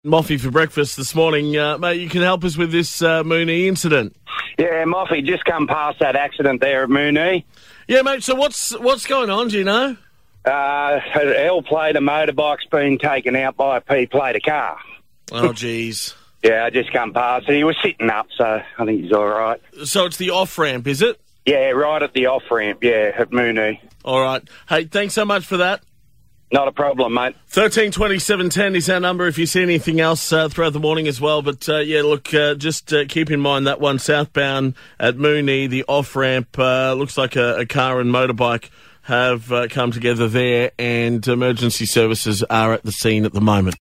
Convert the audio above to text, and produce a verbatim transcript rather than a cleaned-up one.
Moffy for breakfast this morning. Uh, mate, you can help us with this uh, Moonee incident. Yeah, Moffy, just come past that accident there at Moonee. Yeah, mate, so what's what's going on, do you know? Uh, an L plate, a motorbike's been taken out by a P plate, a car. Oh, jeez. Yeah, I just come past it. He was sitting up, so I think he's all right. So it's the off-ramp, is it? Yeah, right at the off-ramp, yeah, at Moonee. All right. Hey, thanks so much for that. Not a problem, mate. thirteen twenty seven ten is our number if you see anything else uh, throughout the morning as well. But, uh, yeah, look, uh, just uh, keep in mind that one southbound at Moonee, the off-ramp, uh, looks like a, a car and motorbike have uh, come together there, and emergency services are at the scene at the moment.